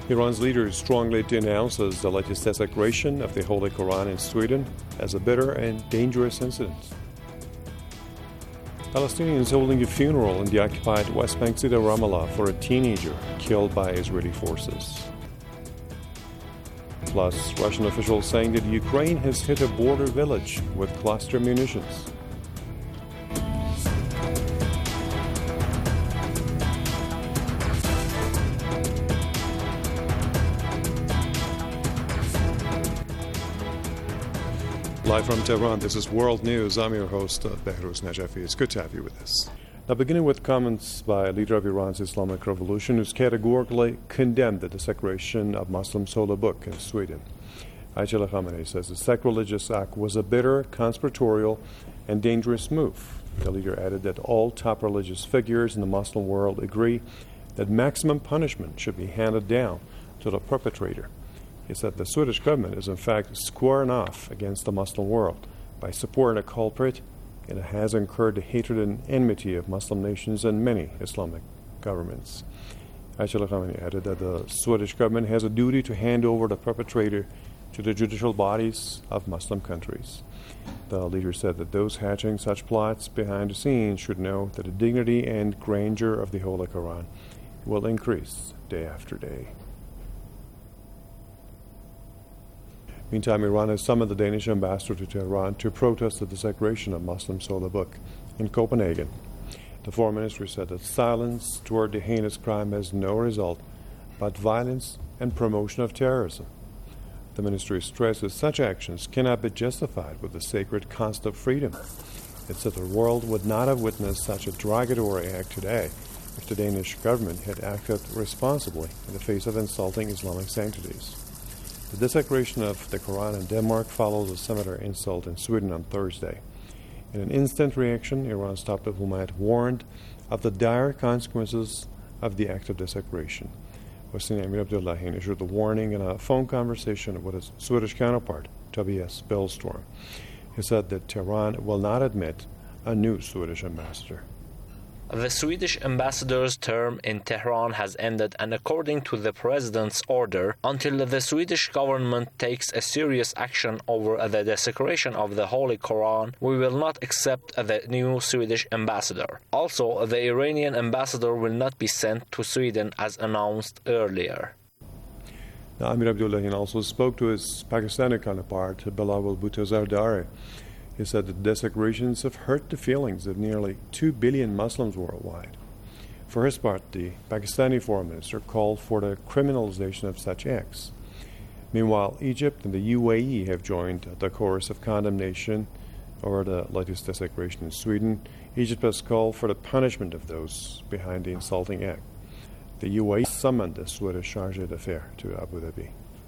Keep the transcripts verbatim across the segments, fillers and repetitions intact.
Iran's leader strongly denounces the latest desecration of the Holy Quran in Sweden as a bitter and dangerous incident. Palestinians holding a funeral in the occupied West Bank city of Ramallah for a teenager killed by Israeli forces. Plus, Russian officials saying that Ukraine has hit a border village with cluster munitions. Live from Tehran, this is World News. I'm your host, uh, Behruz Najafi. It's good to have you with us. Now, beginning with comments by a leader of Iran's Islamic Revolution who's categorically condemned the desecration of Muslim's holy book in Sweden. Ayatollah Khamenei says the sacrilegious act was a bitter, conspiratorial, and dangerous move. The leader added that all top religious figures in the Muslim world agree that maximum punishment should be handed down to the perpetrator. He said the Swedish government is in fact squaring off against the Muslim world by supporting a culprit, and it has incurred the hatred and enmity of Muslim nations and many Islamic governments. Ayatollah Khamenei added that the Swedish government has a duty to hand over the perpetrator to the judicial bodies of Muslim countries. The leader said that those hatching such plots behind the scenes should know that the dignity and grandeur of the Holy Quran will increase day after day. Meantime, Iran has summoned the Danish ambassador to Tehran to protest the desecration of Muslim's holy book in Copenhagen. The foreign ministry said that silence toward the heinous crime has no result but violence and promotion of terrorism. The ministry stresses such actions cannot be justified with the sacred concept of freedom. It said the world would not have witnessed such a derogatory act today if the Danish government had acted responsibly in the face of insulting Islamic sanctities. The desecration of the Quran in Denmark follows a similar insult in Sweden on Thursday. In an instant reaction, Iran's top diplomat warned of the dire consequences of the act of desecration. Hossein Amir Abdullahian issued the warning in a phone conversation with his Swedish counterpart, Tobias Billström. He said that Tehran will not admit a new Swedish ambassador. The Swedish ambassador's term in Tehran has ended, and according to the president's order, until the Swedish government takes a serious action over the desecration of the Holy Quran, we will not accept the new Swedish ambassador. Also, the Iranian ambassador will not be sent to Sweden as announced earlier. Now, Amir Abdullahian also spoke to his Pakistani counterpart, Bilawal Bhutto Zardari. He said that desecrations have hurt the feelings of nearly two billion Muslims worldwide. For his part, the Pakistani foreign minister called for the criminalization of such acts. Meanwhile, Egypt and the U A E have joined the chorus of condemnation over the latest desecration in Sweden. Egypt has called for the punishment of those behind the insulting act. The U A E summoned the Swedish chargé d'affaires to Abu Dhabi.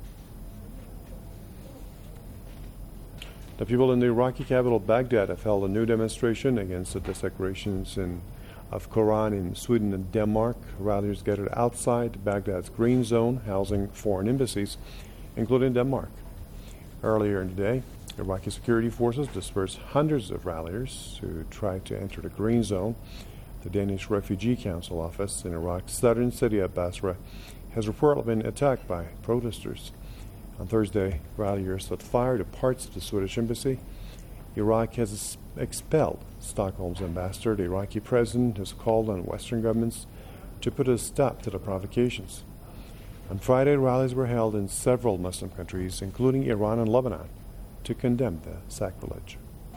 The people in the Iraqi capital Baghdad have held a new demonstration against the desecrations in, of Quran in Sweden and Denmark. Rallies gathered outside Baghdad's green zone, housing foreign embassies, including Denmark. Earlier in the day, Iraqi security forces dispersed hundreds of ralliers who tried to enter the green zone. The Danish Refugee Council office in Iraq's southern city of Basra has reportedly been attacked by protesters. On Thursday, ralliers set fire to parts of the Swedish embassy. Iraq has expelled Stockholm's ambassador. The Iraqi president has called on Western governments to put a stop to the provocations. On Friday, rallies were held in several Muslim countries, including Iran and Lebanon, to condemn the sacrilege.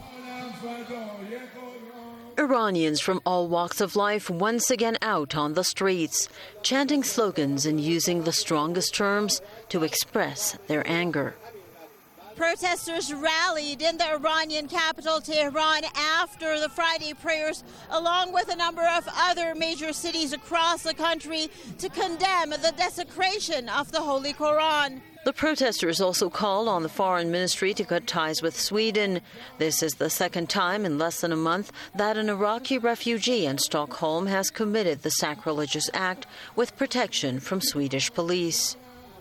Iranians from all walks of life once again out on the streets, chanting slogans and using the strongest terms to express their anger. Protesters rallied in the Iranian capital, Tehran, after the Friday prayers, along with a number of other major cities across the country, to condemn the desecration of the Holy Quran. The protesters also called on the foreign ministry to cut ties with Sweden. This is the second time in less than a month that an Iraqi refugee in Stockholm has committed the sacrilegious act with protection from Swedish police.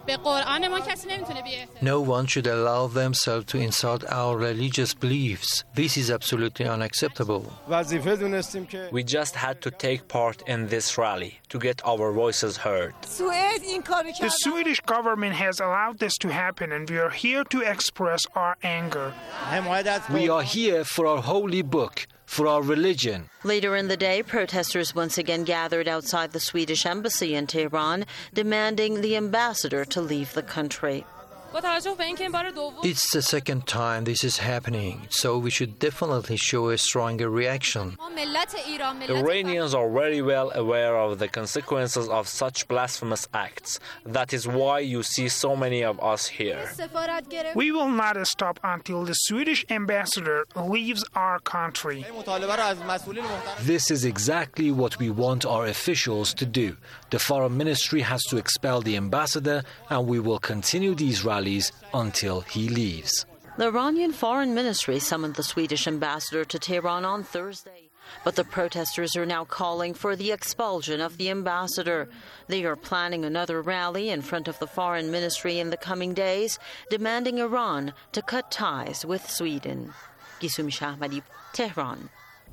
No one should allow themselves to insult our religious beliefs. This is absolutely unacceptable. We just had to take part in this rally to get our voices heard. The Swedish government has allowed this to happen, and we are here to express our anger. We are here for our holy book, for our religion. Later in the day, protesters once again gathered outside the Swedish embassy in Tehran, demanding the ambassador to leave the country. It's the second time this is happening, so we should definitely show a stronger reaction. Iranians are very well aware of the consequences of such blasphemous acts. That is why you see so many of us here. We will not stop until the Swedish ambassador leaves our country. This is exactly what we want our officials to do. The foreign ministry has to expel the ambassador, and we will continue these rallies until he leaves. The Iranian Foreign Ministry summoned the Swedish ambassador to Tehran on Thursday, but the protesters are now calling for the expulsion of the ambassador. They are planning another rally in front of the Foreign Ministry in the coming days, demanding Iran to cut ties with Sweden. Gisum Shahmadi, Tehran.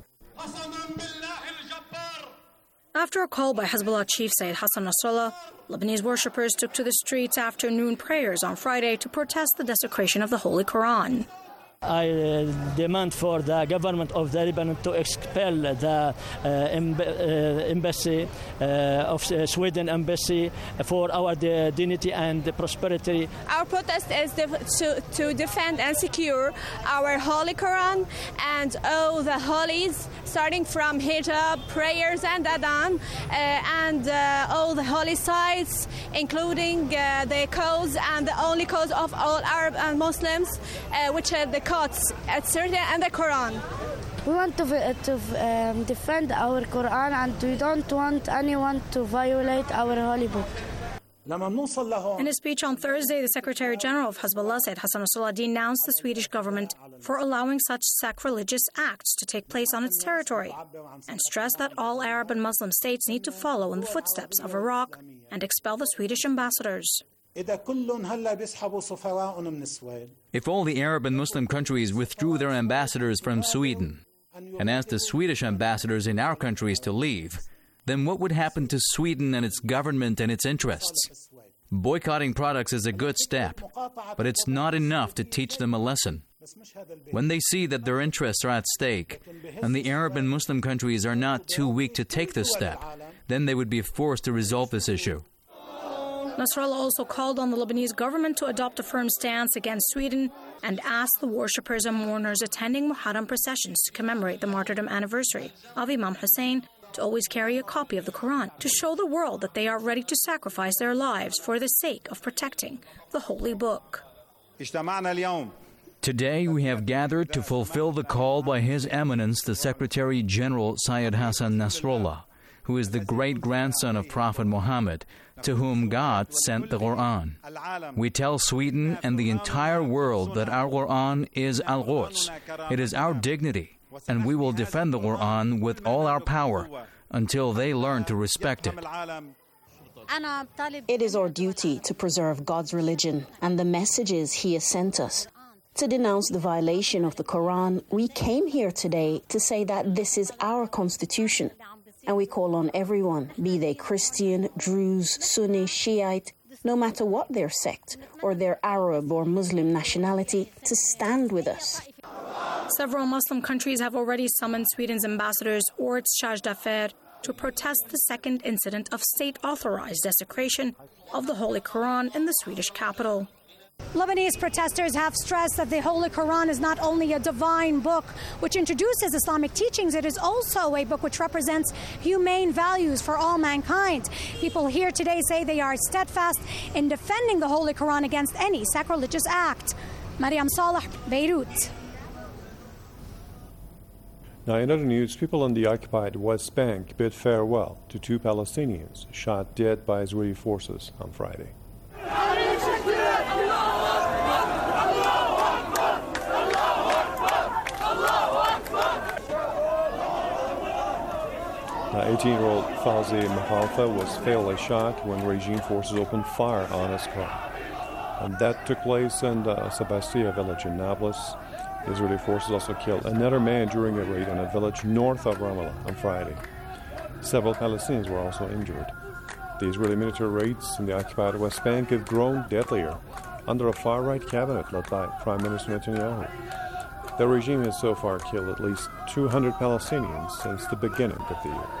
After a call by Hezbollah chief Sayyid Hassan Nasrallah, Lebanese worshippers took to the streets after noon prayers on Friday to protest the desecration of the Holy Quran. I uh, demand for the government of the Lebanon to expel the uh, em- uh, embassy uh, of uh, Sweden embassy for our de- dignity and prosperity. Our protest is def- to, to defend and secure our Holy Quran and all the holies, starting from hijab, prayers and adhan, uh, and uh, all the holy sites, including uh, the cause and the only cause of all Arab and Muslims, uh, which are the at certain and the Quran. We want to, to um, defend our Quran, and we don't want anyone to violate our holy book. In a speech on Thursday, the Secretary General of Hezbollah, Sayyid Hassan Nasrallah, denounced the Swedish government for allowing such sacrilegious acts to take place on its territory, and stressed that all Arab and Muslim states need to follow in the footsteps of Iraq and expel the Swedish ambassadors. If all the Arab and Muslim countries withdrew their ambassadors from Sweden and asked the Swedish ambassadors in our countries to leave, then what would happen to Sweden and its government and its interests? Boycotting products is a good step, but it's not enough to teach them a lesson. When they see that their interests are at stake and the Arab and Muslim countries are not too weak to take this step, then they would be forced to resolve this issue. Nasrallah also called on the Lebanese government to adopt a firm stance against Sweden and asked the worshippers and mourners attending Muharram processions to commemorate the martyrdom anniversary of Imam Hussein to always carry a copy of the Quran to show the world that they are ready to sacrifice their lives for the sake of protecting the holy book. Today we have gathered to fulfill the call by His Eminence the Secretary General Sayyid Hassan Nasrallah, who is the great-grandson of Prophet Muhammad, to whom God sent the Quran. We tell Sweden and the entire world that our Quran is Al-Quds. It is our dignity, and we will defend the Quran with all our power until they learn to respect it. It is our duty to preserve God's religion and the messages He has sent us. To denounce the violation of the Quran, we came here today to say that this is our constitution. And we call on everyone, be they Christian, Druze, Sunni, Shiite, no matter what their sect or their Arab or Muslim nationality, to stand with us. Several Muslim countries have already summoned Sweden's ambassadors or its charge d'affaires to protest the second incident of state-authorized desecration of the Holy Quran in the Swedish capital. Lebanese protesters have stressed that the Holy Quran is not only a divine book which introduces Islamic teachings, it is also a book which represents humane values for all mankind. People here today say they are steadfast in defending the Holy Quran against any sacrilegious act. Mariam Saleh, Beirut. Now, in other news, people on the occupied West Bank bid farewell to two Palestinians shot dead by Israeli forces on Friday. Now, eighteen-year-old Fauzi Mahalfa was fatally shot when regime forces opened fire on his car. And that took place in the Sebastia village in Nablus. Israeli forces also killed another man during a raid on a village north of Ramallah on Friday. Several Palestinians were also injured. The Israeli military raids in the occupied West Bank have grown deadlier under a far-right cabinet led by Prime Minister Netanyahu. The regime has so far killed at least two hundred Palestinians since the beginning of the year.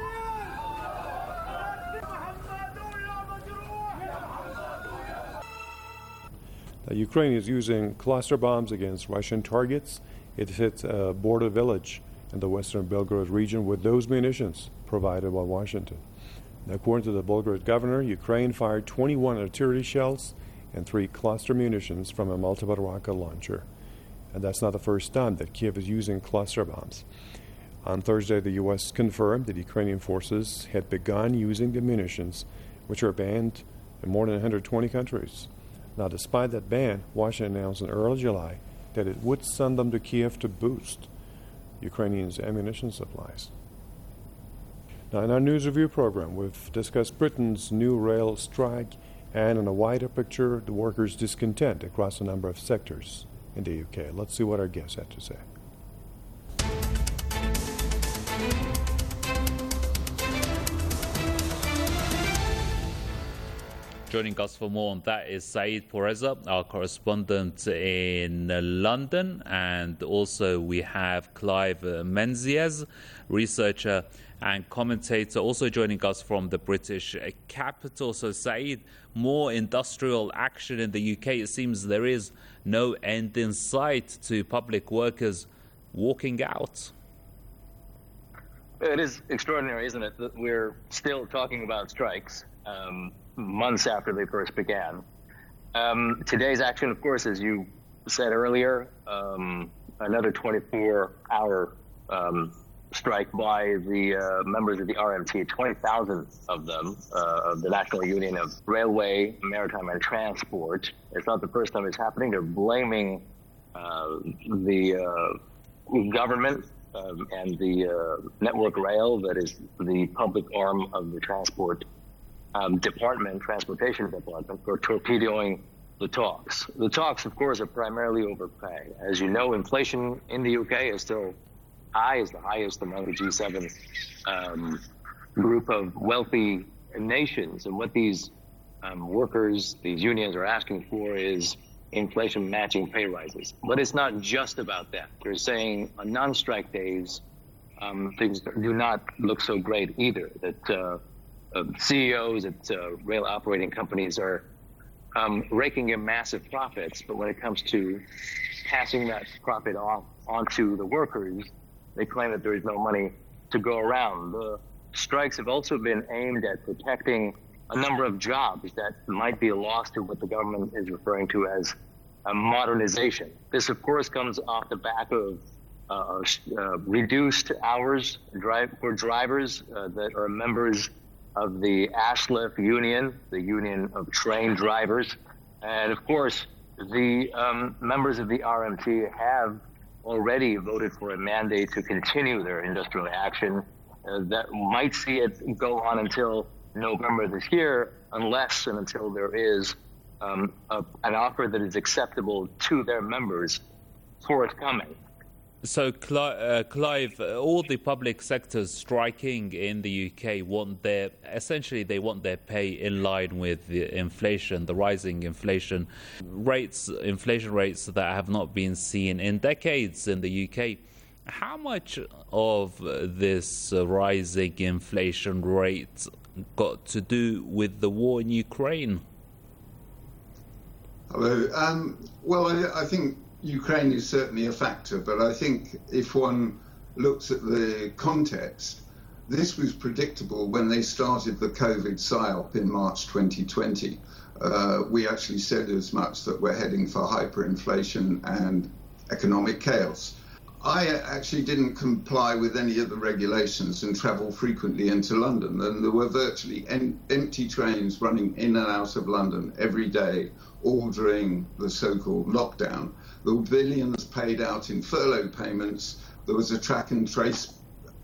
The Ukraine is using cluster bombs against Russian targets. It hit a border village in the western Belgorod region with those munitions provided by Washington. And according to the Belgorod governor, Ukraine fired twenty-one artillery shells and three cluster munitions from a multiple rocket launcher. And that's not the first time that Kiev is using cluster bombs. On Thursday, the U S confirmed that Ukrainian forces had begun using the munitions, which are banned in more than one hundred twenty countries. Now, despite that ban, Washington announced in early July that it would send them to Kiev to boost Ukrainians' ammunition supplies. Now, in our news review program, we've discussed Britain's new rail strike and, in a wider picture, the workers' discontent across a number of sectors in the U K. Let's see what our guests had to say. Joining us for more on that is Saeed Pourreza, our correspondent in London, and also we have Clive Menzies, researcher and commentator, also joining us from the British capital. So Saeed, more industrial action in the U K. It seems there is no end in sight to public workers walking out. It is extraordinary, isn't it, that we're still talking about strikes um, months after they first began. Um, today's action, of course, as you said earlier, um, another twenty-four hour um, strike by the uh, members of the R M T, twenty thousand of them, uh, of the National Union of Railway, Maritime and Transport. It's not the first time it's happening. They're blaming uh, the uh, government um, and the uh, Network Rail, that is the public arm of the transport um, department, transportation department, for torpedoing the talks. The talks, of course, are primarily over pay. As you know, inflation in the U K is still high, is the highest among the G seven um, group of wealthy nations. And what these um, workers, these unions are asking for is inflation matching pay rises. But it's not just about that. They're saying on non-strike days, um, things do not look so great either, that uh, uh, C E Os at uh, rail operating companies are um, raking in massive profits. But when it comes to passing that profit off onto the workers, they claim that there is no money to go around. The strikes have also been aimed at protecting a number of jobs that might be lost to what the government is referring to as a modernization. This, of course, comes off the back of uh, uh, reduced hours drive for drivers uh, that are members of the ASLEF union, the Union of Train Drivers. And, of course, the um, members of the R M T have already voted for a mandate to continue their industrial action uh, that might see it go on until November this year, unless and until there is um, a, an offer that is acceptable to their members forthcoming. So, Cli- uh, Clive, uh, all the public sectors striking in the U K want their, essentially they want their pay in line with the inflation, the rising inflation rates, inflation rates that have not been seen in decades in the U K. How much of this uh, rising inflation rate got to do with the war in Ukraine? Hello. Um, well, I, I think Ukraine is certainly a factor, but I think if one looks at the context, this was predictable when they started the COVID psyop in March twenty twenty. Uh, we actually said as much, that we're heading for hyperinflation and economic chaos. I actually didn't comply with any of the regulations and travel frequently into London, and there were virtually en- empty trains running in and out of London every day, all during the so-called lockdown. There were billions paid out in furlough payments. There was a track and trace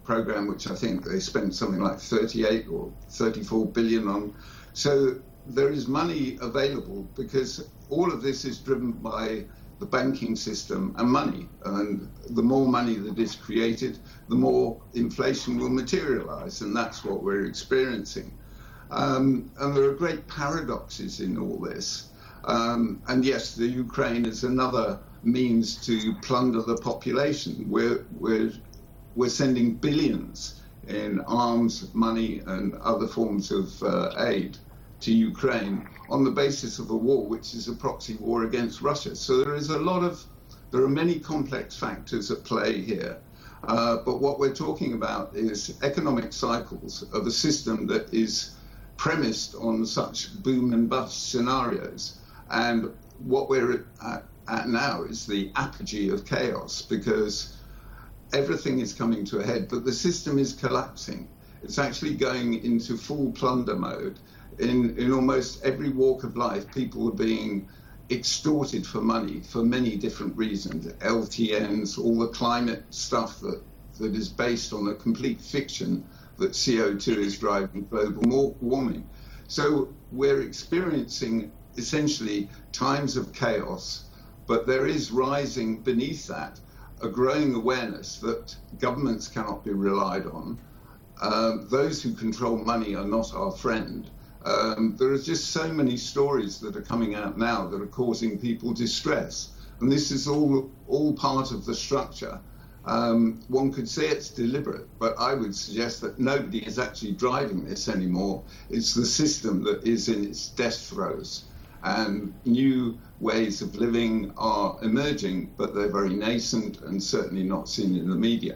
program, which I think they spent something like thirty-eight or thirty-four billion on. So there is money available because all of this is driven by the banking system and money. And the more money that is created, the more inflation will materialize. And that's what we're experiencing. Um, and there are great paradoxes in all this. Um, and yes, the Ukraine is another means to plunder the population. We're, we're, we're sending billions in arms, money, and other forms of uh, aid to Ukraine on the basis of a war which is a proxy war against Russia. So there is a lot of, there are many complex factors at play here. Uh, but what we're talking about is economic cycles of a system that is premised on such boom and bust scenarios. And what we're at, at now is the apogee of chaos, because everything is coming to a head, but the system is collapsing. It's actually going into full plunder mode. In, in almost every walk of life, people are being extorted for money for many different reasons. L T Ns, all the climate stuff that, that is based on a complete fiction that C O two is driving global warming. So we're experiencing essentially times of chaos, but there is rising beneath that a growing awareness that governments cannot be relied on. Um, those who control money are not our friend. Um, there are just so many stories that are coming out now that are causing people distress. And this is all, all part of the structure. Um, one could say it's deliberate, but I would suggest that nobody is actually driving this anymore. It's the system that is in its death throes. And new ways of living are emerging, but they're very nascent and certainly not seen in the media.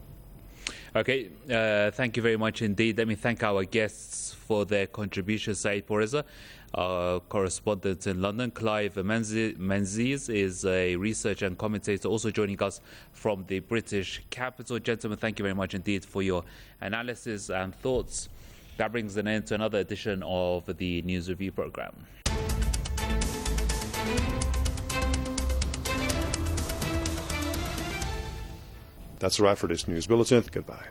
Okay, uh, thank you very much indeed. Let me thank our guests for their contributions. Saeed Pourreza, our correspondent in London. Clive Menzies is a researcher and commentator, also joining us from the British capital. Gentlemen, thank you very much indeed for your analysis and thoughts. That brings an end to another edition of the News Review programme. That's a wrap for this news bulletin. Goodbye.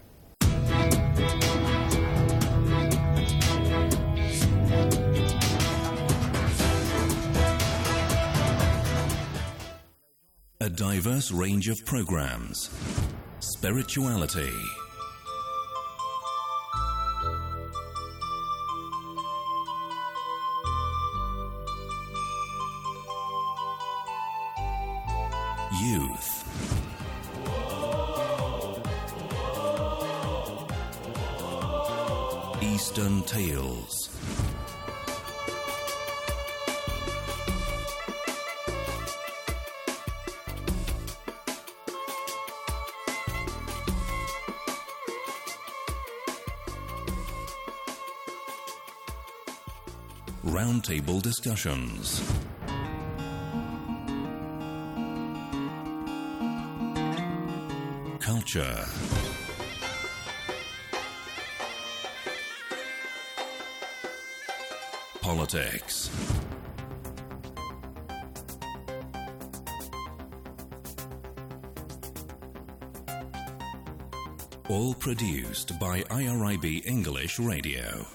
A diverse range of programs. Spirituality. Youth. Eastern Tales. Roundtable discussions. Culture. Politics. All produced by I R I B English Radio.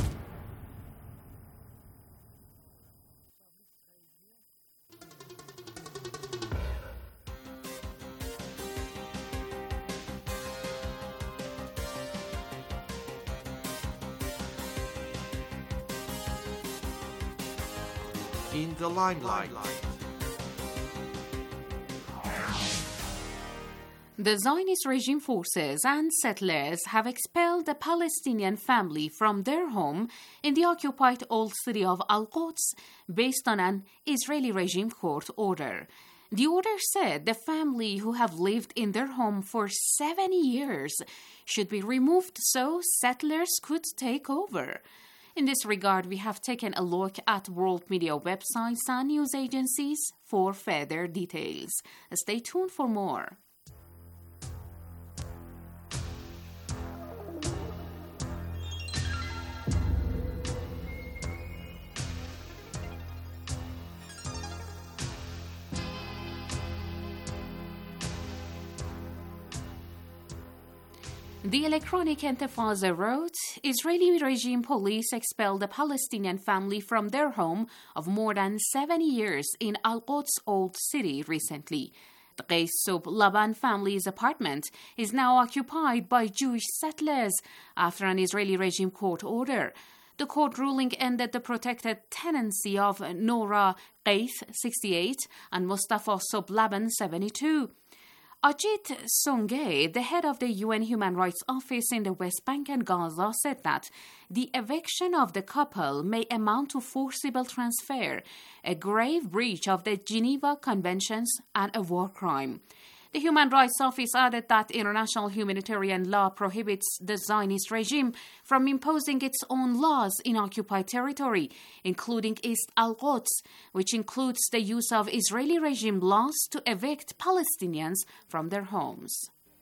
In the limelight. The Zionist regime forces and settlers have expelled a Palestinian family from their home in the occupied old city of Al-Quds based on an Israeli regime court order. The order said the family, who have lived in their home for seventy years, should be removed so settlers could take over. In this regard, we have taken a look at world media websites and news agencies for further details. Stay tuned for more. The Electronic Intifada wrote, Israeli regime police expelled a Palestinian family from their home of more than seventy years in Al-Quds Old City recently. The Qais Sob Laban family's apartment is now occupied by Jewish settlers after an Israeli regime court order. The court ruling ended the protected tenancy of Nora Qais, sixty-eight, and Mustafa Sob Laban, seventy-two. Ajit Songe, the head of the U N Human Rights Office in the West Bank and Gaza, said that the eviction of the couple may amount to forcible transfer, a grave breach of the Geneva Conventions and a war crime. The Human Rights Office added that international humanitarian law prohibits the Zionist regime from imposing its own laws in occupied territory, including East Al-Quds, which includes the use of Israeli regime laws to evict Palestinians from their homes.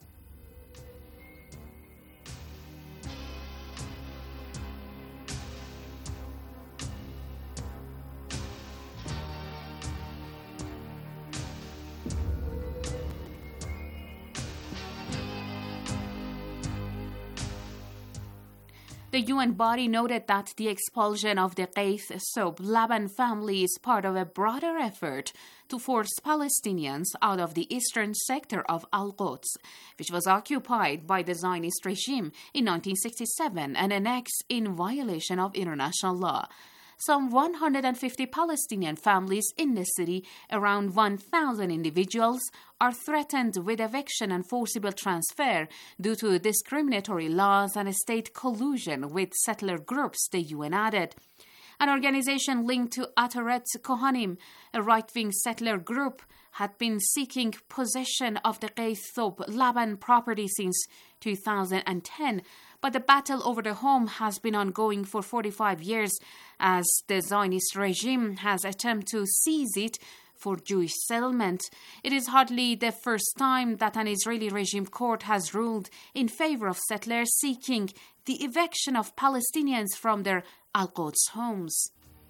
The U N body noted that the expulsion of the Qais Sob Laban family is part of a broader effort to force Palestinians out of the eastern sector of Al-Quds, which was occupied by the Zionist regime in nineteen sixty-seven and annexed in violation of international law. Some one hundred fifty Palestinian families in the city, around one thousand individuals, are threatened with eviction and forcible transfer due to discriminatory laws and state collusion with settler groups, the U N added. An organization linked to Ataret Kohanim, a right-wing settler group, had been seeking possession of the Qais Sob Laban property since two thousand ten, but the battle over the home has been ongoing for forty-five years as the Zionist regime has attempted to seize it for Jewish settlement. It is hardly the first time that an Israeli regime court has ruled in favor of settlers seeking the eviction of Palestinians from their Al-Quds homes.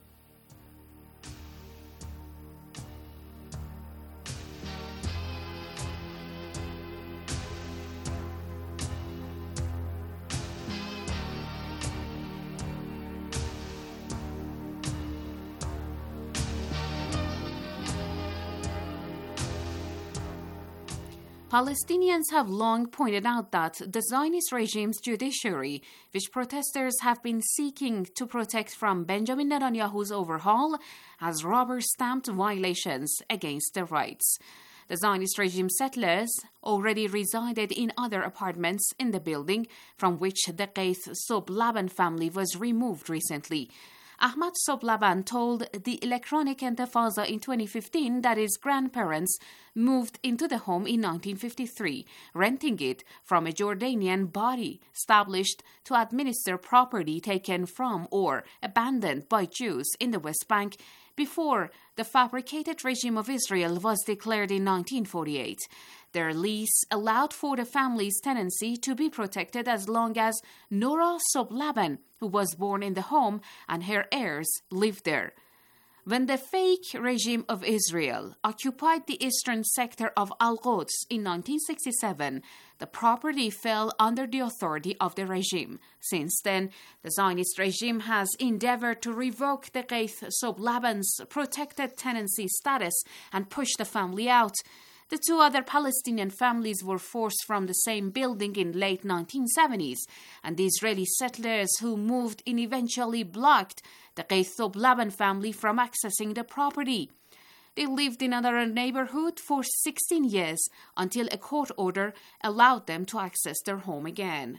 Palestinians have long pointed out that the Zionist regime's judiciary, which protesters have been seeking to protect from Benjamin Netanyahu's overhaul, has rubber-stamped violations against their rights. The Zionist regime settlers already resided in other apartments in the building from which the Qais Sob Laban family was removed recently. Ahmad Sob Laban told the Electronic Intifada in twenty fifteen that his grandparents moved into the home in nineteen fifty-three, renting it from a Jordanian body established to administer property taken from or abandoned by Jews in the West Bank before the fabricated regime of Israel was declared in nineteen forty-eight. Their lease allowed for the family's tenancy to be protected as long as Nora Sob Laban, who was born in the home, and her heirs lived there. When the fake regime of Israel occupied the eastern sector of Al-Quds in nineteen sixty-seven, the property fell under the authority of the regime. Since then, the Zionist regime has endeavored to revoke the Qais Sob Laban's protected tenancy status and push the family out. The two other Palestinian families were forced from the same building in late nineteen seventies, and the Israeli settlers who moved in eventually blocked the Qais Sob Laban family from accessing the property. They lived in another neighborhood for sixteen years until a court order allowed them to access their home again.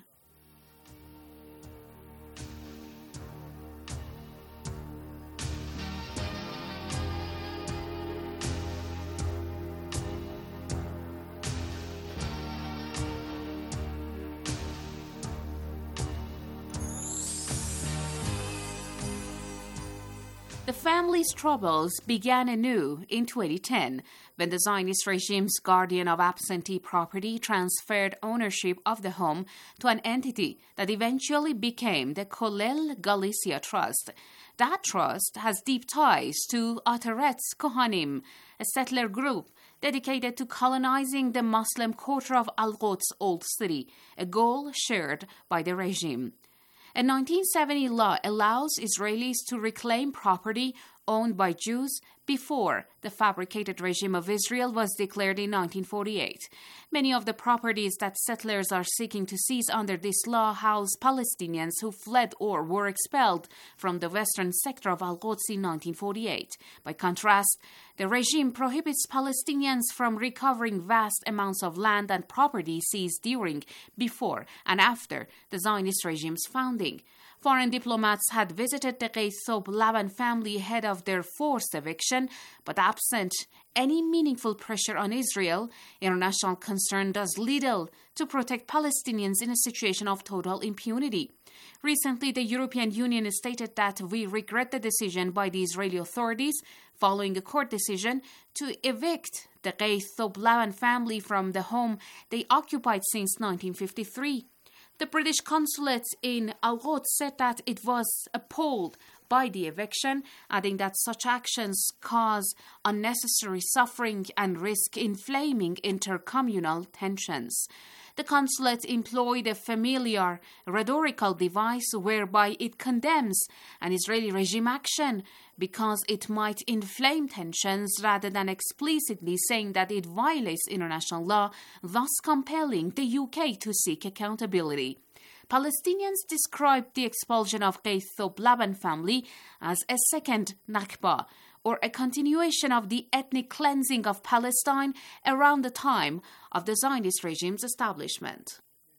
The family's troubles began anew in twenty ten when the Zionist regime's guardian of absentee property transferred ownership of the home to an entity that eventually became the Kollel Galicia Trust. That trust has deep ties to Ataretz Kohanim, a settler group dedicated to colonizing the Muslim quarter of Al-Quds Old City, a goal shared by the regime. A nineteen seventy law allows Israelis to reclaim property owned by Jews before the fabricated regime of Israel was declared in nineteen forty-eight. Many of the properties that settlers are seeking to seize under this law house Palestinians who fled or were expelled from the western sector of Al-Quds in nineteen forty-eight. By contrast, the regime prohibits Palestinians from recovering vast amounts of land and property seized during, before, and after the Zionist regime's founding. Foreign diplomats had visited the Qais Thob Laban family ahead of their forced eviction, but absent any meaningful pressure on Israel, international concern does little to protect Palestinians in a situation of total impunity. Recently, the European Union stated that we regret the decision by the Israeli authorities following a court decision to evict the Qais Thob Laban family from the home they occupied since nineteen fifty-three. The British consulate in Al-Quds said that it was appalled by the eviction, adding that such actions cause unnecessary suffering and risk inflaming intercommunal tensions. The consulate employed a familiar rhetorical device whereby it condemns an Israeli regime action because it might inflame tensions rather than explicitly saying that it violates international law, thus compelling the U K to seek accountability. Palestinians described the expulsion of Qais Thob Laban family as a second Nakba, or a continuation of the ethnic cleansing of Palestine around the time of the Zionist regime's establishment.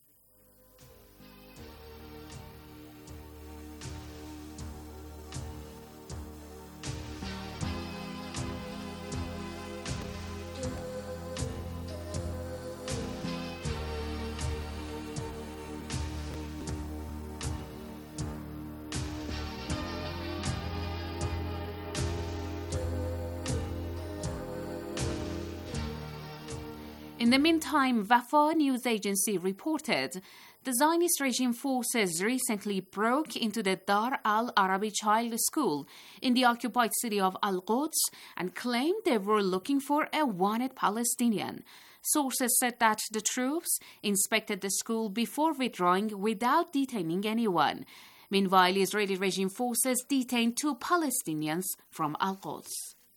In the meantime, Wafa news agency reported the Zionist regime forces recently broke into the Dar al-Arabi Child School in the occupied city of Al-Quds and claimed they were looking for a wanted Palestinian. Sources said that the troops inspected the school before withdrawing without detaining anyone. Meanwhile, Israeli regime forces detained two Palestinians from Al-Quds.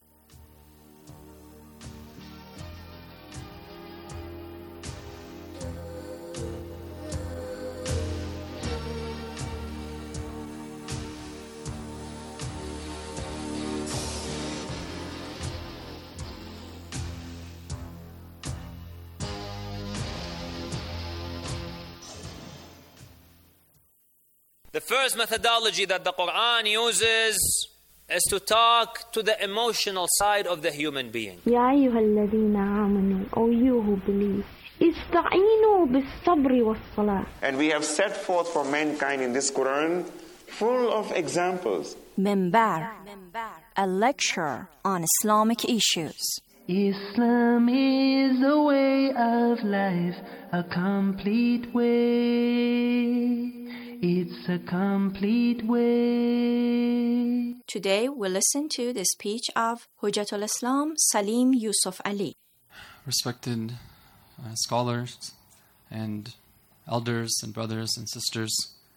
The first methodology that the Quran uses is to talk to the emotional side of the human being. يا أيها الذين آمنوا, O you who believe, استعينوا بالصبر والصلاة. And we have set forth for mankind in this Quran full of examples. Minbar, a lecture on Islamic issues. Islam is a way of life, a complete way. It's a complete way. Today we listen to the speech of Hujjatul Islam Salim Yusuf Ali. Respected uh, scholars and elders and brothers and sisters,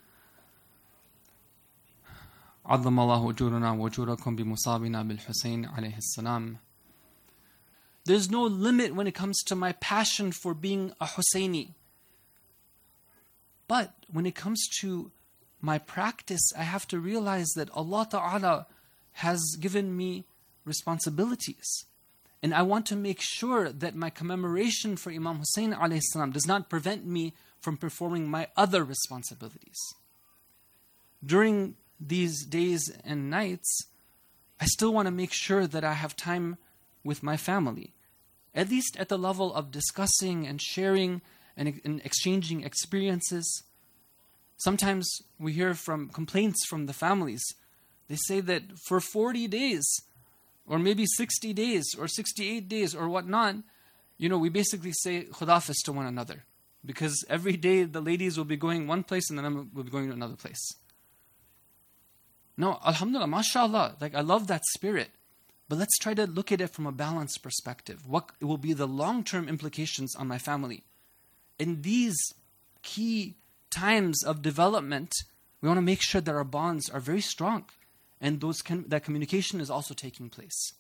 عظم الله أجورنا وأجوركم بمصابنا بالحسين عليه السلام. There's no limit when it comes to my passion for being a Husseini. But when it comes to my practice, I have to realize that Allah Ta'ala has given me responsibilities. And I want to make sure that my commemoration for Imam Hussein alayhi salam does not prevent me from performing my other responsibilities. During these days and nights, I still want to make sure that I have time with my family, at least at the level of discussing and sharing and, and exchanging experiences. Sometimes we hear from complaints from the families They say that for forty days, or maybe sixty days, or sixty-eight days, or whatnot, you know, we basically say Khudafis to one another. Because every day the ladies will be going one place and then we'll be going to another place. No, alhamdulillah, mashallah, like I love that spirit. But let's try to look at it from a balanced perspective. What will be the long-term implications on my family? In these key times of development, we want to make sure that our bonds are very strong. And those com- that communication is also taking place.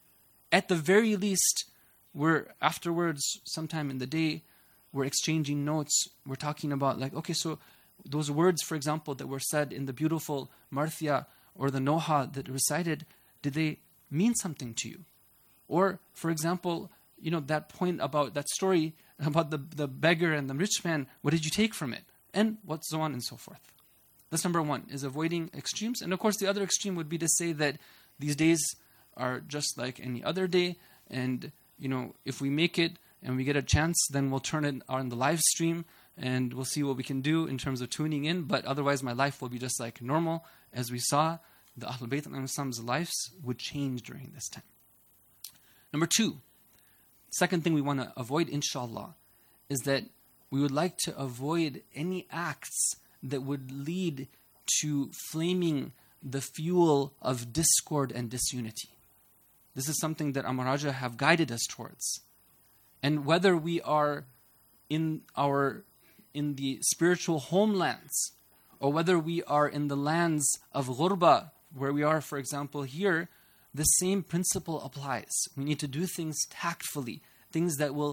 At the very least, we're afterwards, sometime in the day, we're exchanging notes. We're talking about like, okay, so those words, for example, that were said in the beautiful Marthia or the Noha that recited, did they mean something to you? Or, for example, you know, that point about that story about the, the beggar and the rich man, what did you take from it? And what so on and so forth. That's number one, is avoiding extremes. And of course, the other extreme would be to say that these days are just like any other day. And, you know, if we make it and we get a chance, then we'll turn it on the live stream and we'll see what we can do in terms of tuning in. But otherwise, my life will be just like normal. As we saw, the Ahlul Bayt and Islam's lives would change during this time. Number two, second thing we want to avoid, inshallah, is that we would like to avoid any acts that would lead to flaming the fuel of discord and disunity. This is something that Amar Raja have guided us towards. And whether we are in our in the spiritual homelands, or whether we are in the lands of ghurba, where we are, for example, here, the same principle applies. We need to do things tactfully, things that will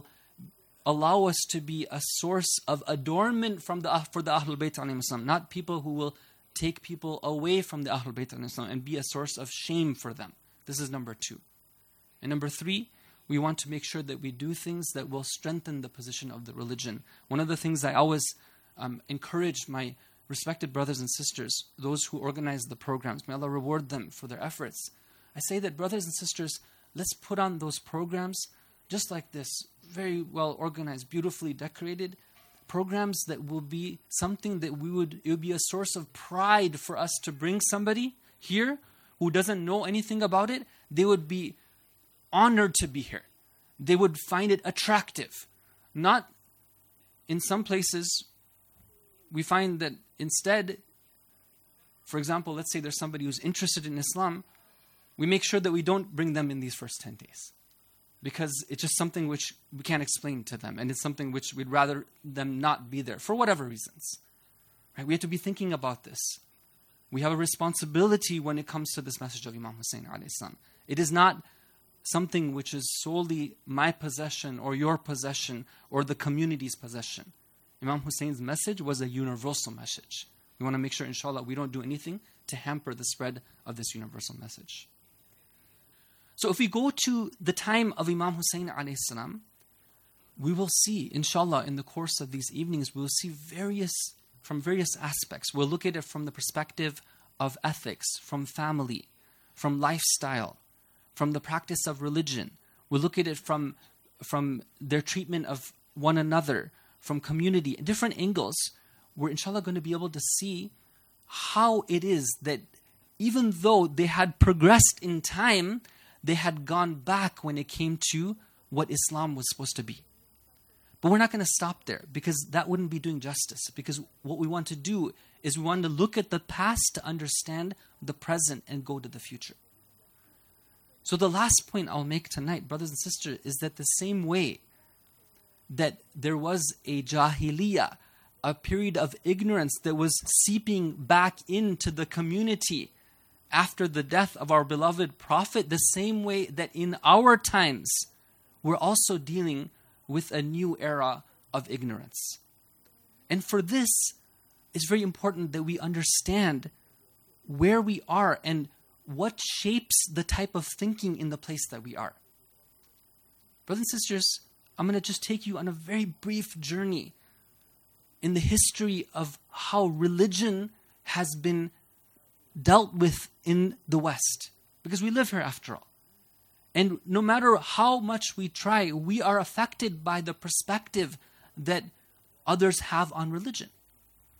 allow us to be a source of adornment from the for the Ahlul Bayt alayhim salam, not people who will take people away from the Ahlul Bayt alayhim salam and be a source of shame for them. This is number two. And number three, we want to make sure that we do things that will strengthen the position of the religion. One of the things I always um, encourage my respected brothers and sisters, those who organize the programs, may Allah reward them for their efforts. I say that, brothers and sisters, let's put on those programs just like this, very well organized, beautifully decorated, programs that will be something that we would, it would be a source of pride for us to bring somebody here who doesn't know anything about it. They would be honored to be here. They would find it attractive. Not in some places, we find that instead, for example, let's say there's somebody who's interested in Islam, we make sure that we don't bring them in these first ten days. Because it's just something which we can't explain to them. And it's something which we'd rather them not be there, for whatever reasons. Right? We have to be thinking about this. We have a responsibility when it comes to this message of Imam Hussein alayhi salam. It is not something which is solely my possession or your possession or the community's possession. Imam Hussein's message was a universal message. We want to make sure, inshallah, we don't do anything to hamper the spread of this universal message. So if we go to the time of Imam Hussein alayhi salam, we will see, inshallah, in the course of these evenings, we will see various, from various aspects. We'll look at it from the perspective of ethics, from family, from lifestyle, from the practice of religion. We'll look at it from, from their treatment of one another, from community, different angles. We're inshallah going to be able to see how it is that even though they had progressed in time, they had gone back when it came to what Islam was supposed to be. But we're not going to stop there, because that wouldn't be doing justice. Because what we want to do is we want to look at the past to understand the present and go to the future. So the last point I'll make tonight, brothers and sisters, is that the same way that there was a jahiliyyah, a period of ignorance that was seeping back into the community after the death of our beloved Prophet, the same way that in our times, we're also dealing with a new era of ignorance. And for this, it's very important that we understand where we are and what shapes the type of thinking in the place that we are. Brothers and sisters, I'm going to just take you on a very brief journey in the history of how religion has been dealt with in the West. Because we live here after all. And no matter how much we try, we are affected by the perspective that others have on religion.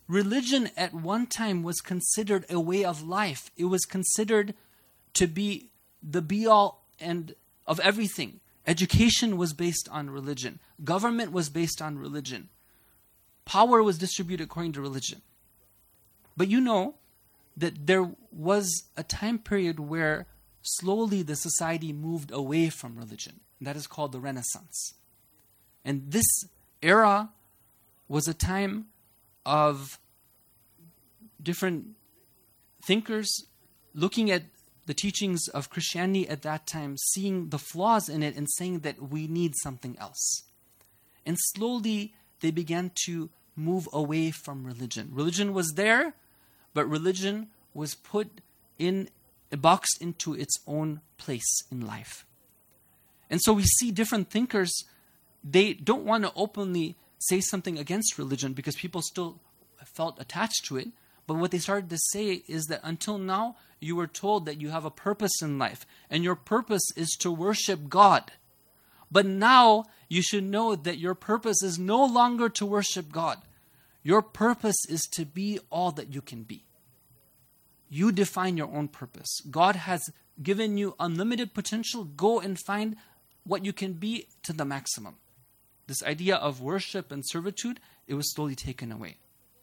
religion at one time was considered a way of life. It was considered to be the be-all and of everything. Education was based on religion. Government was based on religion. Power was distributed according to religion. But you know that there was a time period where slowly the society moved away from religion. That is called the Renaissance. And this era was a time of different thinkers looking at the teachings of Christianity at that time, seeing the flaws in it and saying that we need something else. And slowly they began to move away from religion. Religion was there, but religion was put in, boxed into its own place in life. And so we see different thinkers, they don't want to openly say something against religion because people still felt attached to it. But what they started to say is that until now, you were told that you have a purpose in life, and your purpose is to worship God. But now you should know that your purpose is no longer to worship God. Your purpose is to be all that you can be. You define your own purpose. God has given you unlimited potential. Go and find what you can be to the maximum. This idea of worship and servitude, it was slowly taken away.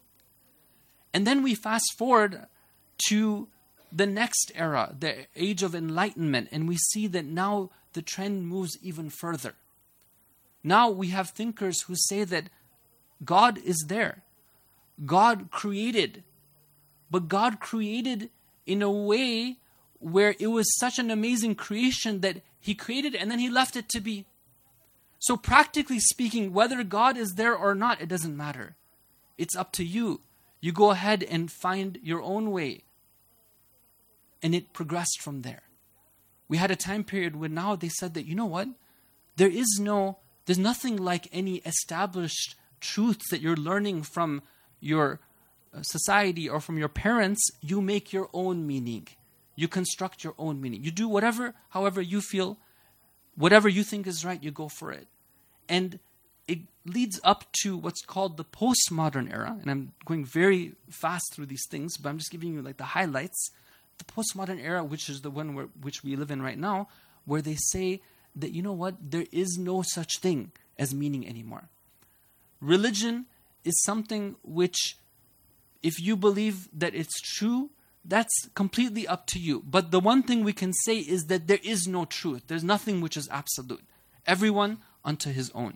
And then we fast forward to the next era, the age of enlightenment, and we see that now the trend moves even further. Now we have thinkers who say that God is there. God created, but God created in a way where it was such an amazing creation that He created and then He left it to be. So practically speaking, whether God is there or not, it doesn't matter. It's up to you. You go ahead and find your own way. And it progressed from there. We had a time period where now they said that, you know what? There is no, there's nothing like any established truth that you're learning from your society or from your parents. You make your own meaning. You construct your own meaning. You do whatever, however you feel, whatever you think is right, you go for it. And it leads up to what's called the postmodern era. And I'm going very fast through these things, but I'm just giving you like the highlights. The postmodern era, which is the one where, which we live in right now, where they say that, you know what, there is no such thing as meaning anymore. Religion is something which, if you believe that it's true, that's completely up to you. But the one thing we can say is that there is no truth. There's nothing which is absolute. Everyone unto his own.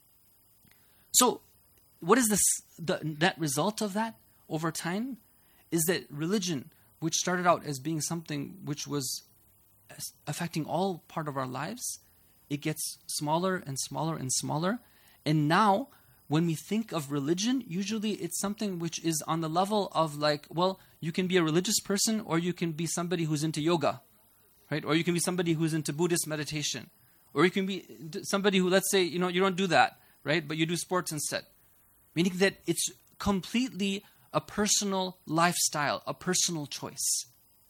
So, what is this, the net result of that over time? Is that religion, which started out as being something which was affecting all part of our lives, it gets smaller and smaller and smaller. And now, when we think of religion, usually it's something which is on the level of like, well, you can be a religious person or you can be somebody who's into yoga, right? Or you can be somebody who's into Buddhist meditation. Or you can be somebody who, let's say, you know, you don't do that, right? But you do sports instead. Meaning that it's completely a personal lifestyle, a personal choice.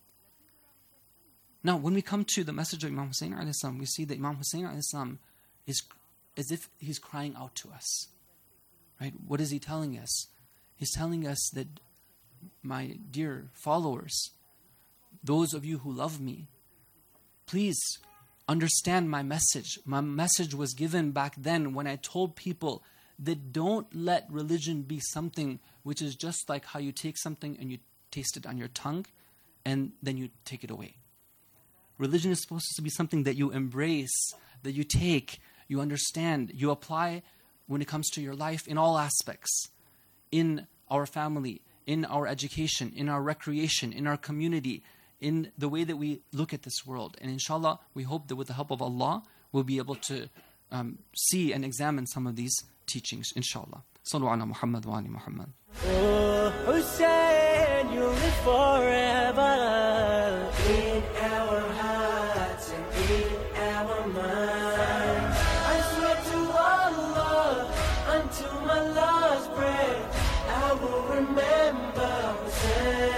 Now, when we come to the message of Imam Hussein alayhi salam, we see that Imam Hussein alayhi salam is as if he's crying out to us. Right? What is he telling us? He's telling us that, my dear followers, those of you who love me, please understand my message. My message was given back then when I told people that don't let religion be something which is just like how you take something and you taste it on your tongue and then you take it away. Religion is supposed to be something that you embrace, that you take, you understand, you apply when it comes to your life in all aspects, in our family, in our education, in our recreation, in our community, in the way that we look at this world. And inshallah, we hope that with the help of Allah, we'll be able to um, see and examine some of these teachings, inshallah. Sallu ala Muhammad wa ali Muhammad. Oh, Hussein, you live forever in our hearts and in our minds. I swear to Allah, until my last breath, I will remember Hussein.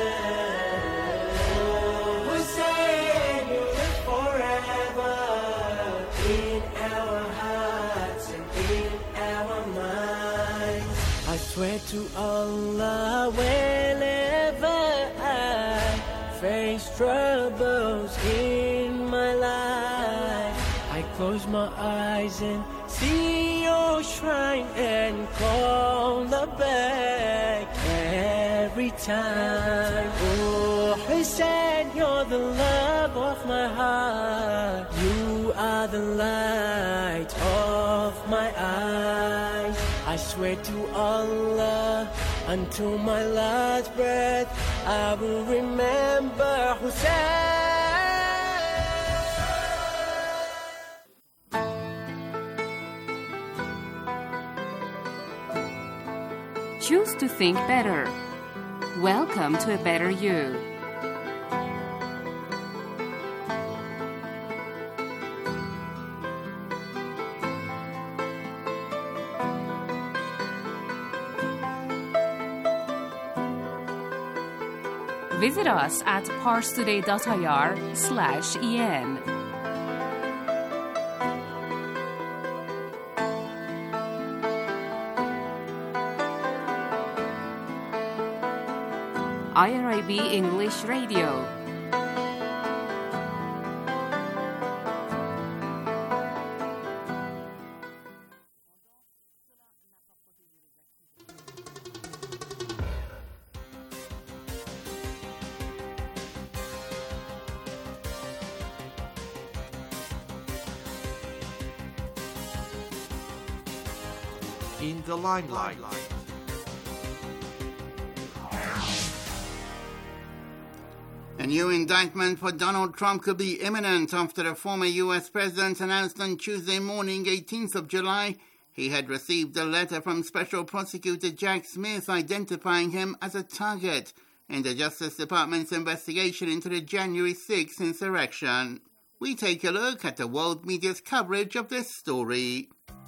Hussein, you live forever in our hearts and in our minds. I swear swear to Allah, whenever I face troubles in my life, I close my eyes and see your shrine and call the back every time. Oh Hussein, you're the love of my heart. You are the light of my eyes. I swear to Allah, until my last breath, I will remember Hussein. Choose to think better. Welcome to a better you. Visit us at parstoday.ir slash en. I R I B English Radio. In the limelight. A new indictment for Donald Trump could be imminent after the former U S president announced on Tuesday morning, eighteenth of July, he had received a letter from Special Prosecutor Jack Smith identifying him as a target in the Justice Department's investigation into the January sixth insurrection. We take a look at the world media's coverage of this story.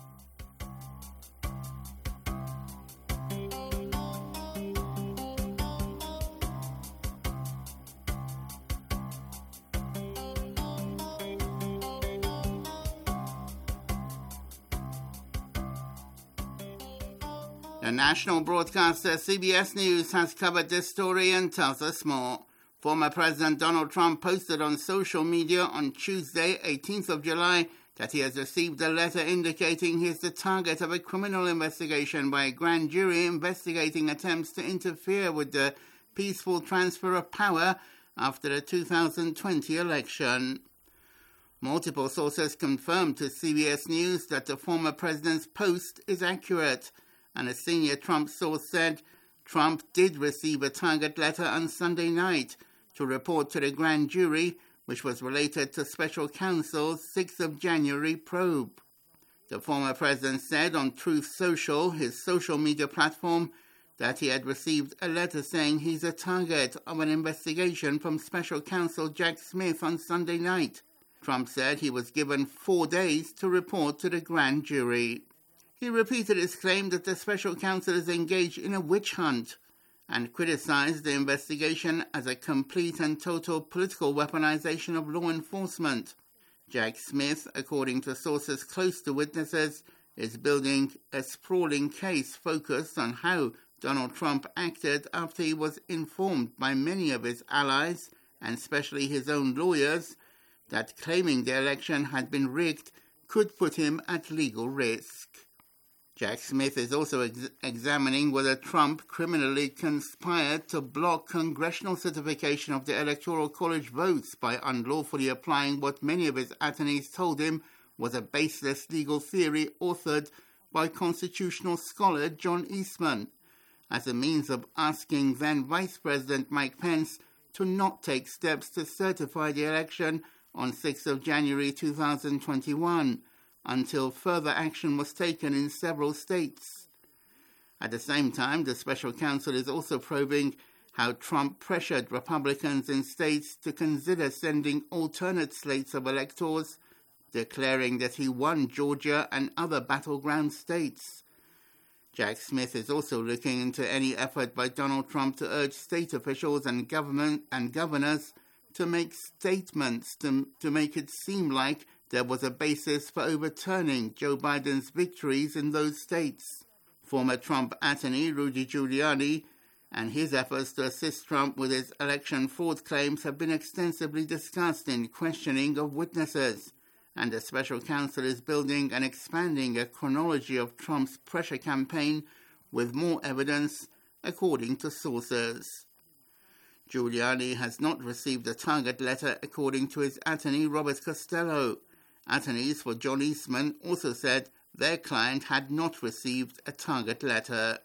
The national broadcaster C B S News has covered this story and tells us more. Former President Donald Trump posted on social media on Tuesday, eighteenth of July, that he has received a letter indicating he is the target of a criminal investigation by a grand jury investigating attempts to interfere with the peaceful transfer of power after the two thousand twenty election. Multiple sources confirmed to C B S News that the former president's post is accurate, and a senior Trump source said Trump did receive a target letter on Sunday night to report to the grand jury, which was related to special counsel's sixth of January probe. The former president said on Truth Social, his social media platform, that he had received a letter saying he's a target of an investigation from special counsel Jack Smith on Sunday night. Trump said he was given four days to report to the grand jury. He repeated his claim that the special counsel is engaged in a witch hunt and criticized the investigation as a complete and total political weaponization of law enforcement. Jack Smith, according to sources close to witnesses, is building a sprawling case focused on how Donald Trump acted after he was informed by many of his allies, and especially his own lawyers, that claiming the election had been rigged could put him at legal risk. Jack Smith is also ex- examining whether Trump criminally conspired to block congressional certification of the Electoral College votes by unlawfully applying what many of his attorneys told him was a baseless legal theory authored by constitutional scholar John Eastman, as a means of asking then Vice President Mike Pence to not take steps to certify the election on sixth of January two thousand twenty-one, until further action was taken in several states. At the same time, the special counsel is also probing how Trump pressured Republicans in states to consider sending alternate slates of electors, declaring that he won Georgia and other battleground states. Jack Smith is also looking into any effort by Donald Trump to urge state officials and government and governors to make statements to, to make it seem like there was a basis for overturning Joe Biden's victories in those states. Former Trump attorney Rudy Giuliani and his efforts to assist Trump with his election fraud claims have been extensively discussed in questioning of witnesses, and the special counsel is building and expanding a chronology of Trump's pressure campaign with more evidence, according to sources. Giuliani has not received a target letter, according to his attorney Robert Costello. Attorneys for John Eastman also said their client had not received a target letter.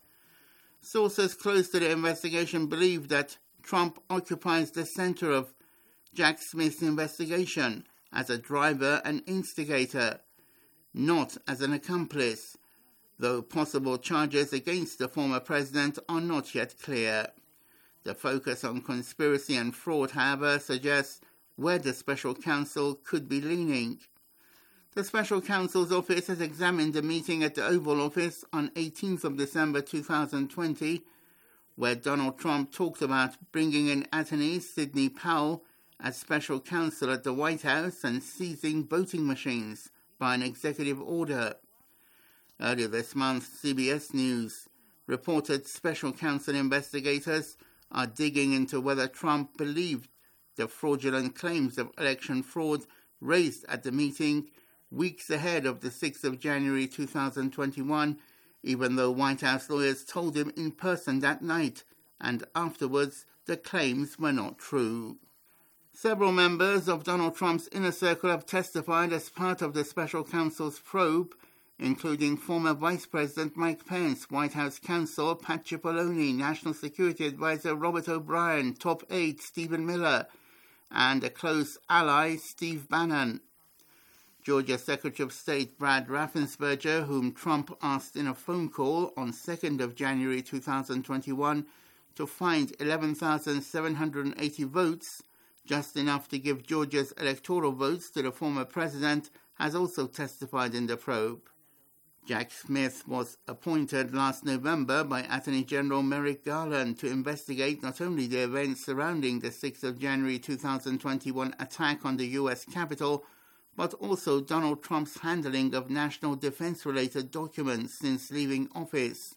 Sources close to the investigation believe that Trump occupies the center of Jack Smith's investigation as a driver and instigator, not as an accomplice, though possible charges against the former president are not yet clear. The focus on conspiracy and fraud, however, suggests where the special counsel could be leaning. The special counsel's office has examined the meeting at the Oval Office on eighteenth of December two thousand twenty, where Donald Trump talked about bringing in attorney Sidney Powell as special counsel at the White House and seizing voting machines by an executive order. Earlier this month, C B S News reported special counsel investigators are digging into whether Trump believed the fraudulent claims of election fraud raised at the meeting weeks ahead of the sixth of January two thousand twenty-one, even though White House lawyers told him in person that night, and afterwards the claims were not true. Several members of Donald Trump's inner circle have testified as part of the special counsel's probe, including former Vice President Mike Pence, White House counsel Pat Cipollone, National Security Advisor Robert O'Brien, top aide Stephen Miller, and a close ally Steve Bannon. Georgia Secretary of State Brad Raffensperger, whom Trump asked in a phone call on second of January two thousand twenty-one to find eleven thousand seven hundred eighty votes, just enough to give Georgia's electoral votes to the former president, has also testified in the probe. Jack Smith was appointed last November by Attorney General Merrick Garland to investigate not only the events surrounding the sixth of January two thousand twenty-one attack on the U S Capitol, but also Donald Trump's handling of national defense-related documents since leaving office.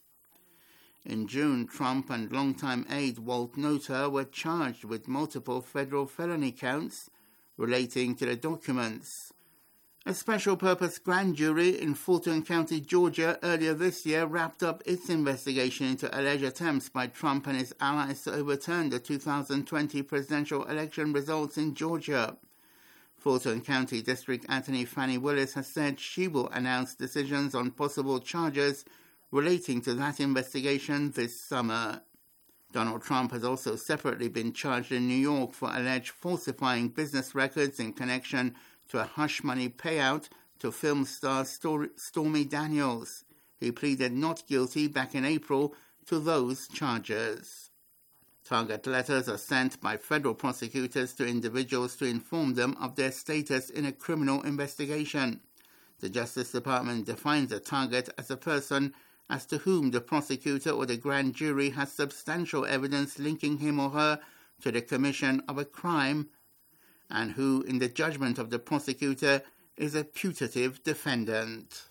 In June, Trump and longtime aide Walt Nauta were charged with multiple federal felony counts relating to the documents. A special-purpose grand jury in Fulton County, Georgia, earlier this year wrapped up its investigation into alleged attempts by Trump and his allies to overturn the two thousand twenty presidential election results in Georgia. Fulton County District Attorney Fannie Willis has said she will announce decisions on possible charges relating to that investigation this summer. Donald Trump has also separately been charged in New York for alleged falsifying business records in connection to a hush money payout to film star Stormy Daniels. He pleaded not guilty back in April to those charges. Target letters are sent by federal prosecutors to individuals to inform them of their status in a criminal investigation. The Justice Department defines a target as a person as to whom the prosecutor or the grand jury has substantial evidence linking him or her to the commission of a crime, and who, in the judgment of the prosecutor, is a putative defendant.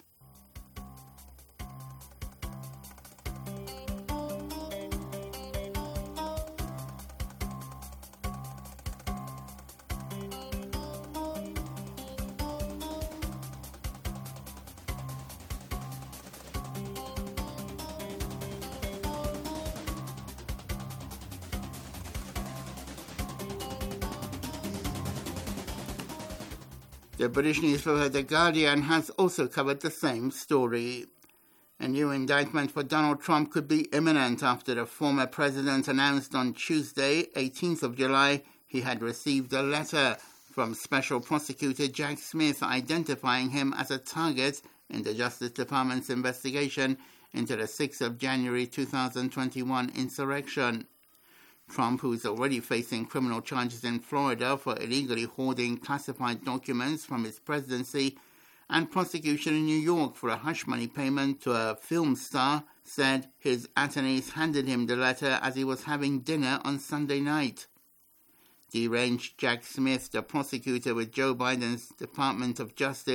The British newspaper The Guardian has also covered the same story. A new indictment for Donald Trump could be imminent after the former president announced on Tuesday, eighteenth of July, he had received a letter from Special Prosecutor Jack Smith identifying him as a target in the Justice Department's investigation into the sixth of January two thousand twenty-one insurrection. Trump, who is already facing criminal charges in Florida for illegally hoarding classified documents from his presidency, and prosecution in New York for a hush money payment to a film star, said his attorneys handed him the letter as he was having dinner on Sunday night. Deranged Jack Smith, the prosecutor with Joe Biden's Department of Justice,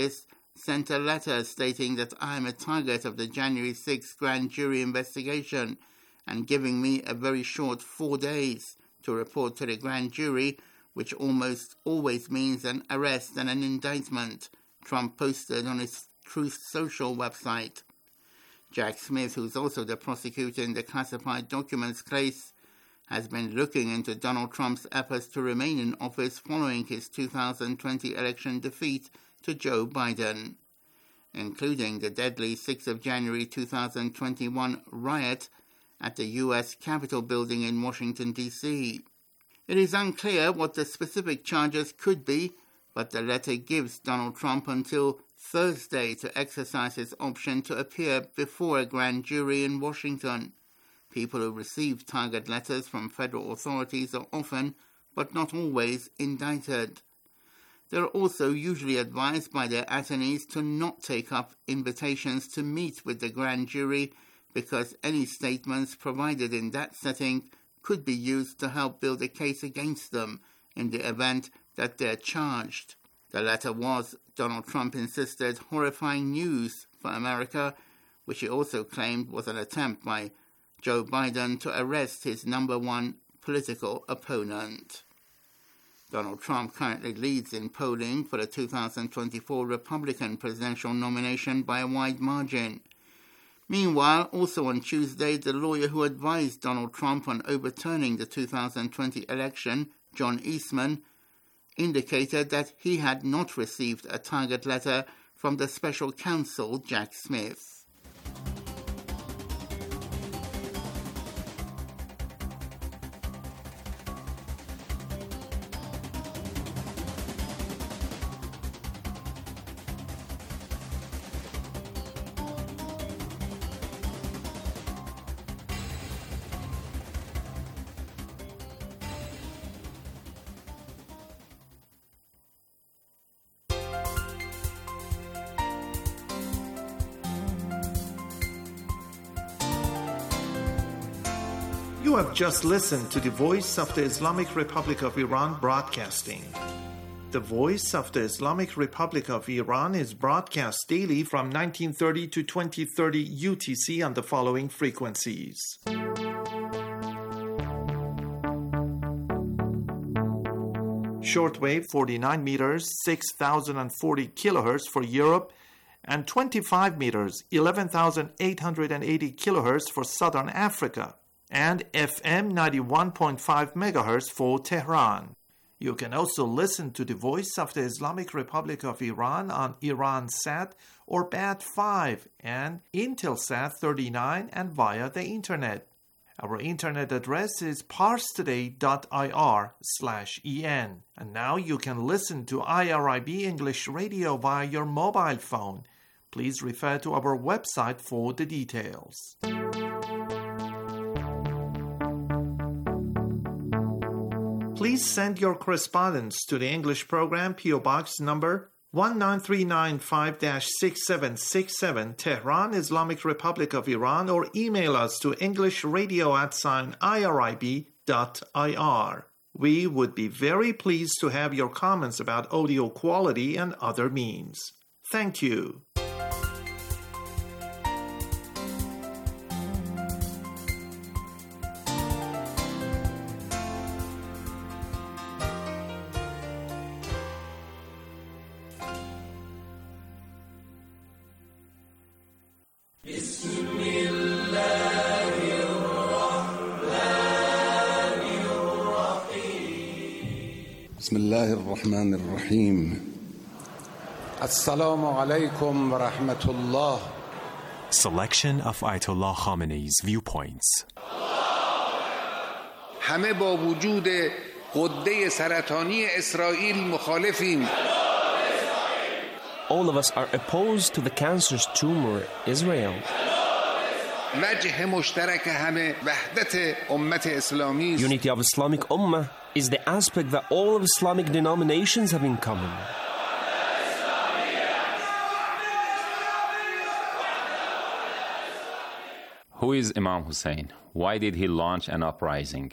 sent a letter stating that I am a target of the January sixth grand jury investigation and giving me a very short four days to report to the grand jury, which almost always means an arrest and an indictment, Trump posted on his Truth Social website. Jack Smith, who's also the prosecutor in the classified documents case, has been looking into Donald Trump's efforts to remain in office following his two thousand twenty election defeat to Joe Biden, including the deadly sixth of January two thousand twenty-one riot at the U S Capitol building in Washington, D C It is unclear what the specific charges could be, but the letter gives Donald Trump until Thursday to exercise his option to appear before a grand jury in Washington. People who receive target letters from federal authorities are often, but not always, indicted. They are also usually advised by their attorneys to not take up invitations to meet with the grand jury because any statements provided in that setting could be used to help build a case against them in the event that they're charged. The letter was, Donald Trump insisted, horrifying news for America, which he also claimed was an attempt by Joe Biden to arrest his number one political opponent. Donald Trump currently leads in polling for the two thousand twenty-four Republican presidential nomination by a wide margin. Meanwhile, also on Tuesday, the lawyer who advised Donald Trump on overturning the two thousand twenty election, John Eastman, indicated that he had not received a target letter from the special counsel, Jack Smith. You have just listened to the Voice of the Islamic Republic of Iran broadcasting. The Voice of the Islamic Republic of Iran is broadcast daily from nineteen thirty to twenty thirty U T C on the following frequencies. Shortwave forty-nine meters, six thousand forty kilohertz for Europe, and twenty-five meters, eleven thousand eight hundred eighty kilohertz for Southern Africa, and F M ninety-one point five megahertz for Tehran. You can also listen to the Voice of the Islamic Republic of Iran on Iransat or B A T five and Intelsat thirty-nine and via the Internet. Our Internet address is parstoday.ir slash en. And now you can listen to I R I B English Radio via your mobile phone. Please refer to our website for the details. Please send your correspondence to the English program, P O Box number one nine three nine five dash six seven six seven, Tehran, Islamic Republic of Iran, or email us to englishradio at sign irib dot ir. We would be very pleased to have your comments about audio quality and other means. Thank you. بسم الله الرحمن الرحيم السلام عليكم ورحمة الله. Selection of Ayatollah Khamenei's viewpoints. همه با وجود غده سرطانی اسرائیل مخالفیم. All of us are opposed to the cancerous tumor Israel. وجه مشترک همه وحدت امت اسلامی. Unity of Islamic Ummah is the aspect that all of Islamic denominations have in common. Who is Imam Hussein? Why did he launch an uprising?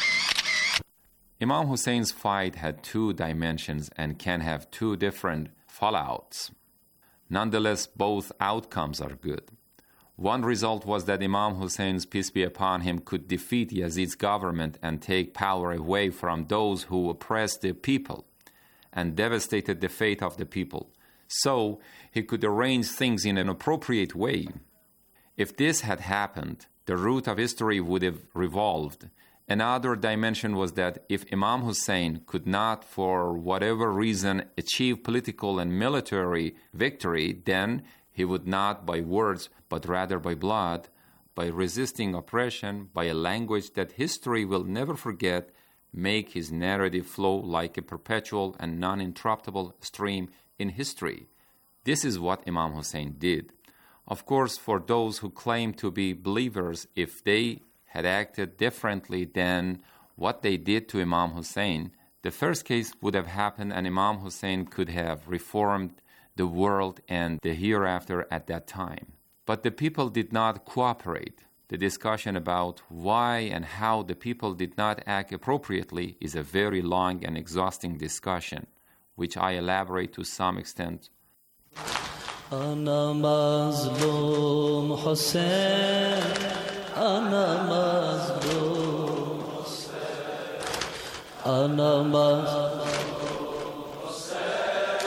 Imam Hussein's fight had two dimensions and can have two different fallouts. Nonetheless, both outcomes are good. One result was that Imam Hussein's, peace be upon him, could defeat Yazid's government and take power away from those who oppressed the people and devastated the faith of the people. So he could arrange things in an appropriate way. If this had happened, the root of history would have revolved. Another dimension was that if Imam Hussein could not, for whatever reason, achieve political and military victory, then he would not by words, but rather by blood, by resisting oppression, by a language that history will never forget, make his narrative flow like a perpetual and non-interruptible stream in history. This is what Imam Hussein did. Of course, for those who claim to be believers, if they had acted differently than what they did to Imam Hussein, the first case would have happened and Imam Hussein could have reformed the world and the hereafter at that time. But the people did not cooperate. The discussion about why and how the people did not act appropriately is a very long and exhausting discussion, which I elaborate to some extent. Ana mazlum Hussein, ana mazlum Hussein, ana mazlum Hussein,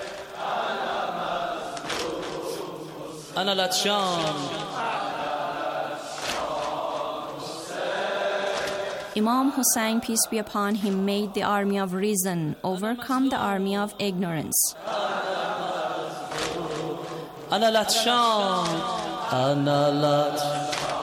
ana mazlum Hussein, ana latshan. Imam Hussein, peace be upon him, made the army of reason overcome the army of ignorance. Ana latshan, ana latshan.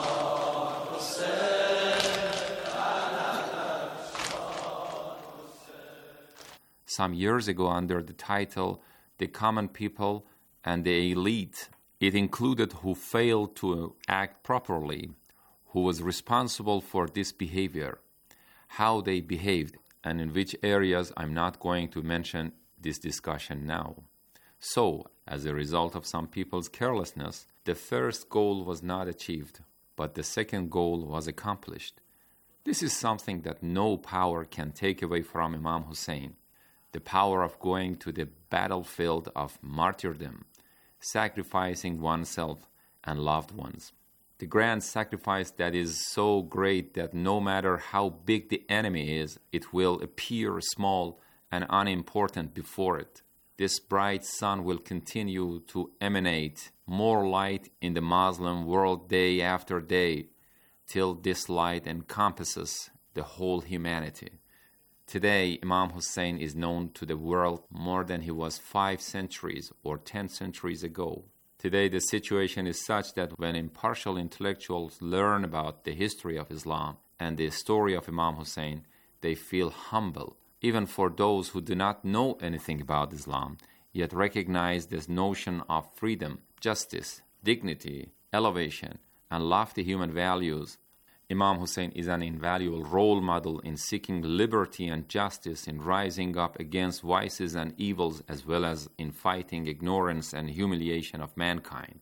Some years ago, under the title The Common People and the Elite, it included who failed to act properly, who was responsible for this behavior, how they behaved, and in which areas I'm not going to mention this discussion now. So, as a result of some people's carelessness, the first goal was not achieved, but the second goal was accomplished. This is something that no power can take away from Imam Hussein, the power of going to the battlefield of martyrdom, sacrificing oneself and loved ones. The grand sacrifice that is so great that no matter how big the enemy is, it will appear small and unimportant before it. This bright sun will continue to emanate more light in the Muslim world day after day, till this light encompasses the whole humanity. Today, Imam Hussein is known to the world more than he was five centuries or ten centuries ago. Today, the situation is such that when impartial intellectuals learn about the history of Islam and the story of Imam Hussein, they feel humble, even for those who do not know anything about Islam, yet recognize this notion of freedom, justice, dignity, elevation, and lofty human values. Imam Hussein is an invaluable role model in seeking liberty and justice, in rising up against vices and evils, as well as in fighting ignorance and humiliation of mankind.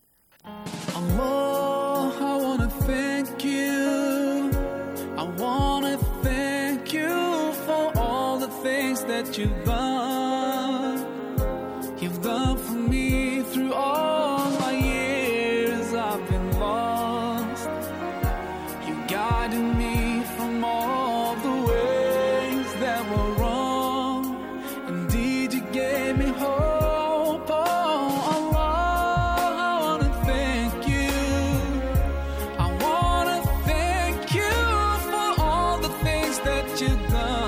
Allah, I want to thank you. I want to thank you for all the things that you've done. You've done for me through all my years I've been lost. You guided me from all the ways that were wrong. Indeed, you gave me hope. Oh, Allah, I want to thank you. I want to thank you for all the things that you've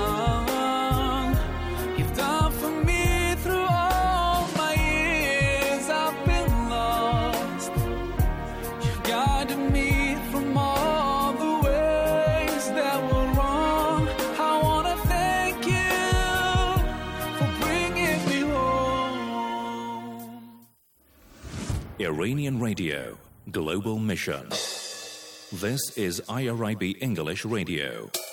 done. You've done for me through all my years I've been lost. You guided me from all the ways that were wrong. I want to thank you for bringing me home. Iranian Radio, Global Mission. This is I R I B English Radio.